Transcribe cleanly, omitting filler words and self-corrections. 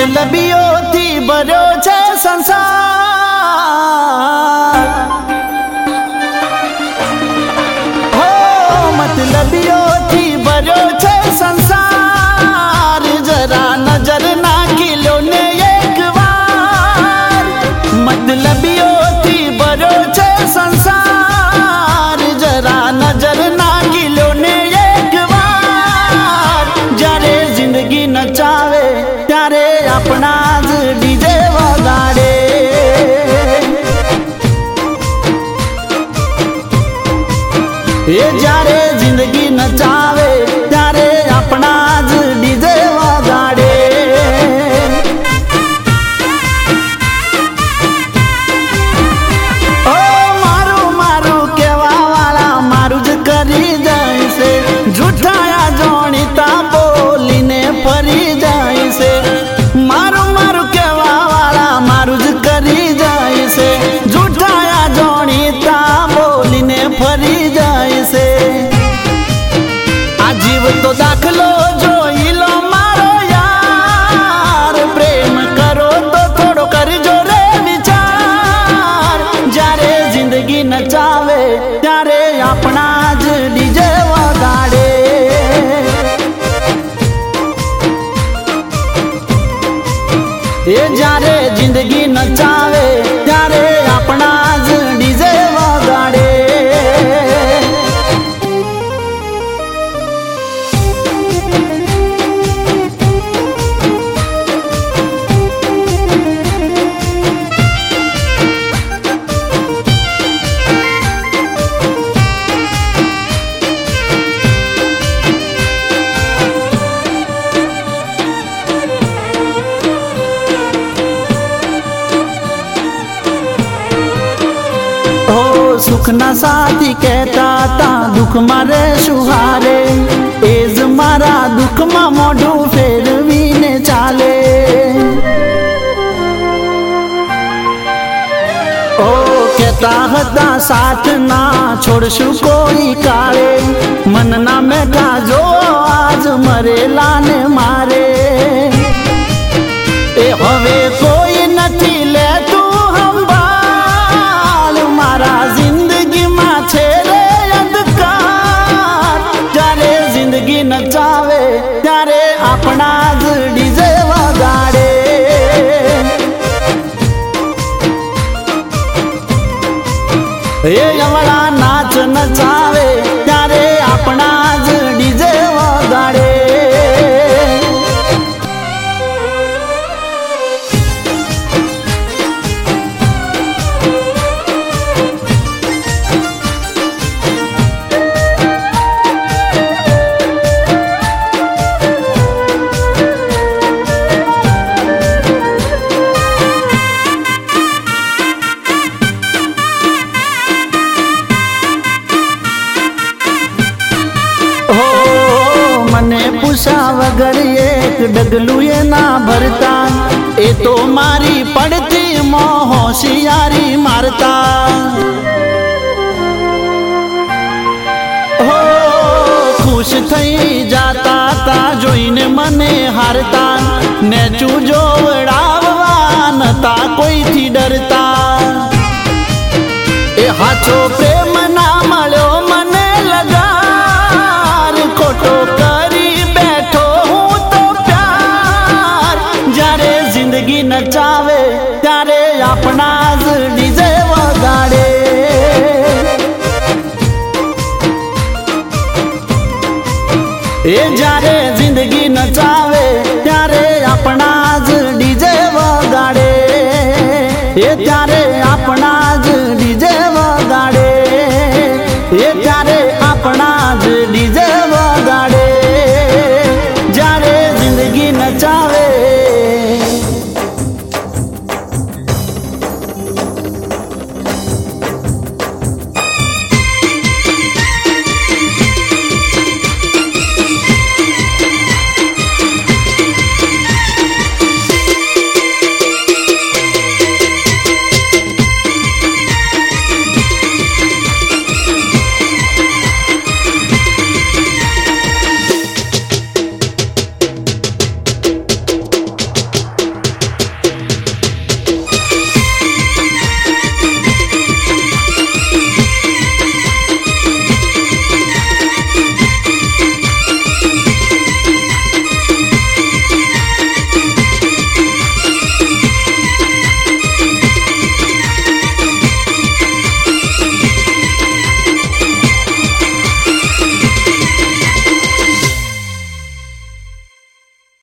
मतलबीओथी भर्यो छे संसार। हो मतलबीओथी भर्यो छे संसार। जरा नजर नाखी लो ने एक वार। मतलबीओथी भर्यो छे संसार। जरा नजर नाखी लो ने एक वार। जारे जिंदगी नचावे त्यारे अपना ज डीजे वगाड़े। ये जारे जिंदगी नचावे त्यारे अपना ज डीजे वगाड़े। ओ मारू मारू केवा वाला मारू ज करी जाय से। झूठाया जोणीता बोलीने फरी जाय से। मारू मारू केवा वाला मारू ज करी जाय से। झूठाया जोणीता बोलीने फरी जाय से। आजीव तो दाखलो जोई लो मारो यार। प्रेम करो तो थोड़ो करजो रे विचार। जारे जिंदगी नचावे त्यारे अपना ज डीजे वगाड़े। ये जारे जिंदगी नचावे त्यारे अपना ज डीजे वगाड़े। सुख ना साथी कहता ता दुख मारे सुहारे। एज मारा दुख मा मोढू फेरवीने चाले। ओ कहता हता साथ ना छोड़शु कोई काले। मन ना मेटा जो आज मरेला ने मारे। ए हवे कोई नथी ले तू संभाल। मारा जिंदगी मा छे रे अंधकार। जारे जिंदगी नचावे त्यारे अपना ज डीजे वगाड़े। ये अवड़ा नाच नचावे त्यारे अपना ज डीजे वगाड़े। पूछा वगर एक डगलू ये ना भरता। ए तो मारी पड़ती मोह होशियारी मारता। हो खुश थई जाता ता जोईने मने हारता। ने चूजो वड़ाववा नता कोई थी डरता। ए हाचो प्रेम ना मळ्यो मने लगार। खोटो जिंदगी नचावे त्यारे अपना ज डीजे वगाड़े। ये जारे जिंदगी नचावे